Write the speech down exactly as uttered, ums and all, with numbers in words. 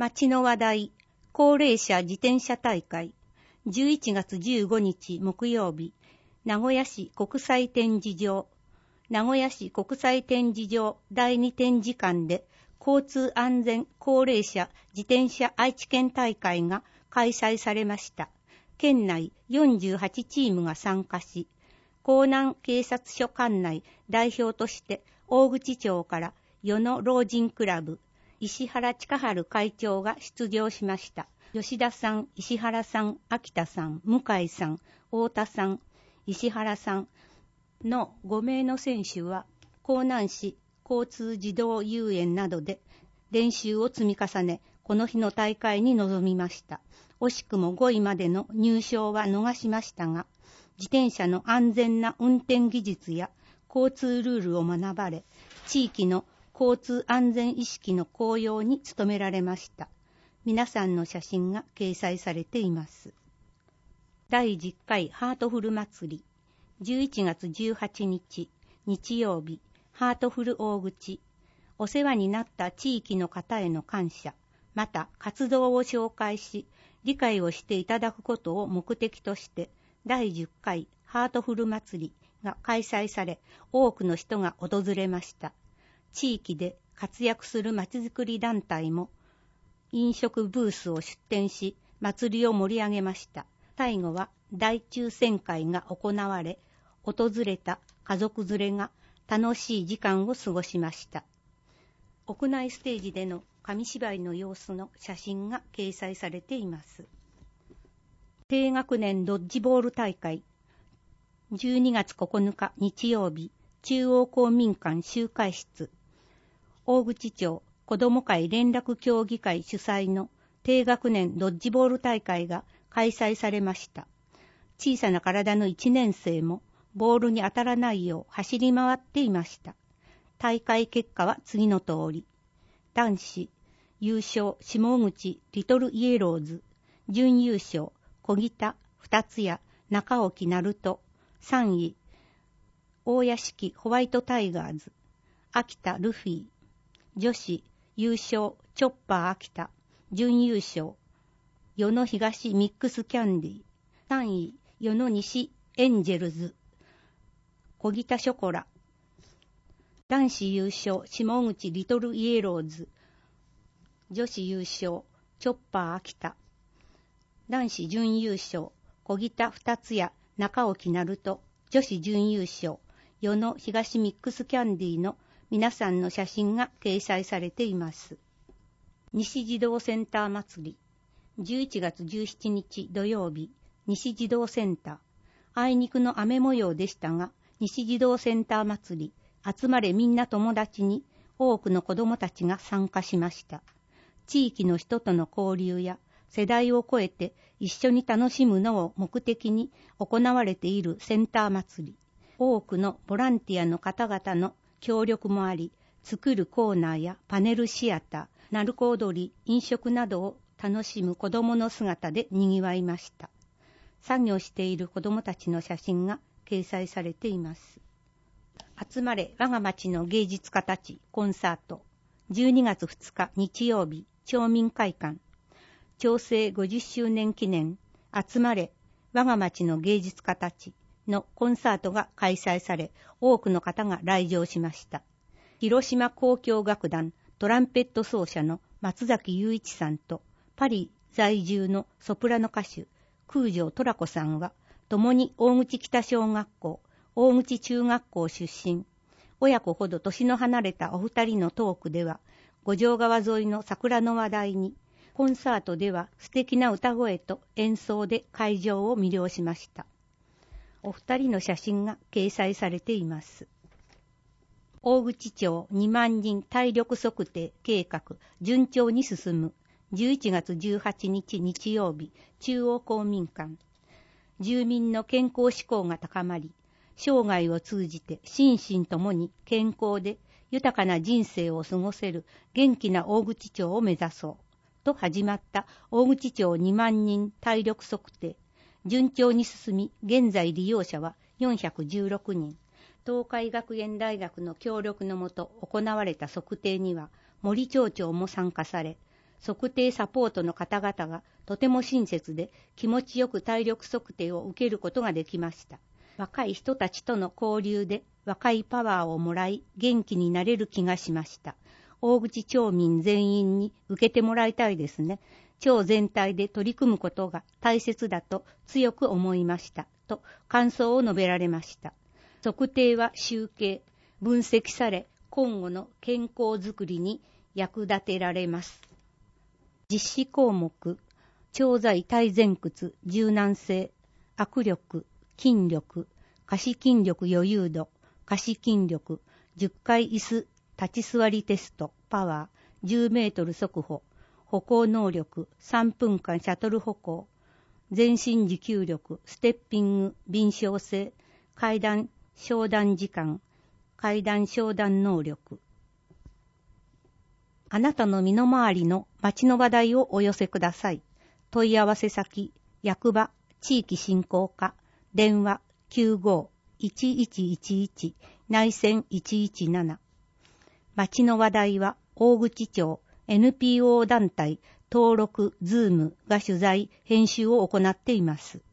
町の話題、高齢者自転車大会、じゅういちがつじゅうごにち木曜日、名古屋市国際展示場、名古屋市国際展示場だいに展示館で交通安全高齢者自転車愛知県大会が開催されました。県内よんじゅうはちチームが参加し、江南警察署管内代表として大口町から与野老人クラブ、石原親治会長が出場しました。吉田さん、石原さん、秋田さん、向井さん、太田さん、石原さんのごめいの選手は、江南市交通児童遊園などで練習を積み重ね、この日の大会に臨みました。惜しくもごいまでの入賞は逃しましたが、自転車の安全な運転技術や交通ルールを学ばれ、地域の交通安全意識の向揚に努められました。皆さんの写真が掲載されています。だいじゅっかいハートフル祭り、じゅういちがつじゅうはちにち日曜日、ハートフル大口、お世話になった地域の方への感謝、また活動を紹介し、理解をしていただくことを目的として、だいじゅっかいハートフル祭りが開催され、多くの人が訪れました。地域で活躍するまちづくり団体も飲食ブースを出展し、祭りを盛り上げました。最後は大抽選会が行われ、訪れた家族連れが楽しい時間を過ごしました。屋内ステージでの紙芝居の様子の写真が掲載されています。低学年ドッジボール大会、じゅうにがつここのか日曜日、中央公民館集会室、大口町子ども会連絡協議会主催の低学年ドッジボール大会が開催されました。小さな体のいちねんせいもボールに当たらないよう走り回っていました。大会結果は次の通り。男子優勝下口リトルイエローズ、準優勝小北二つ谷中沖ナルト、さんい大屋敷ホワイトタイガーズ、秋田ルフィ、女子優勝チョッパー秋田、準優勝与野東ミックスキャンディー、さんい与野西エンジェルズ、小北ショコラ、男子優勝下口リトルイエローズ、女子優勝チョッパー秋田、男子準優勝小北二つ谷中沖ナルト、女子準優勝与野東ミックスキャンディーの皆さんの写真が掲載されています。西児童センター祭り、じゅういちがつじゅうしちにち土曜日、西児童センター、あいにくの雨模様でしたが、西児童センター祭り、集まれみんな友達に多くの子どもたちが参加しました。地域の人との交流や世代を超えて一緒に楽しむのを目的に行われているセンター祭り。多くのボランティアの方々の協力もあり、作るコーナーやパネルシアター、鳴子踊り、飲食などを楽しむ子どもの姿でにぎわいました。作業している子どもたちの写真が掲載されています。集まれ我が町の芸術家たちコンサート、じゅうにがつふつか日曜日、町民会館、町政ごじゅっしゅうねん記念集まれ我が町の芸術家たちのコンサートが開催され、多くの方が来場しました。広島交響楽団トランペット奏者の松崎雄一さんとパリ在住のソプラノ歌手空城トラコさんは共に大口北小学校、大口中学校出身。親子ほど年の離れたお二人のトークでは、五条川沿いの桜の話題に、コンサートでは素敵な歌声と演奏で会場を魅了しました。お二人の写真が掲載されています。大口町にまんにん体力測定計画順調に進む。じゅういちがつじゅうはちにち日曜日、中央公民館。住民の健康志向が高まり、生涯を通じて心身ともに健康で豊かな人生を過ごせる元気な大口町を目指そうと始まった大口町にまんにん体力測定。順調に進み、現在利用者はよんひゃくじゅうろくにん。東海学園大学の協力のもと行われた測定には森町長も参加され、 測定サポートの方々がとても親切で気持ちよく体力測定を受けることができました。若い人たちとの交流で若いパワーをもらい元気になれる気がしました。大口町民全員に受けてもらいたいですね。町全体で取り組むことが大切だと強く思いましたと感想を述べられました。測定は集計、分析され今後の健康づくりに役立てられます。実施項目、長在体前屈、柔軟性、握力、筋力、下肢筋力余裕度、下肢筋力、じゅっかい椅子立ち座りテスト、パワー、じゅうメートル速歩、歩行能力、さんぷんかんシャトル歩行、全身持久力、ステッピング、敏捷性、階段昇段時間、階段昇段能力。あなたの身の回りの町の話題をお寄せください。問い合わせ先、役場、地域振興課、電話 きゅうご いちいちいちいち 内線いちいちなな。町の話題は大口町 エヌピーオー 団体登録ズームが取材、編集を行っています。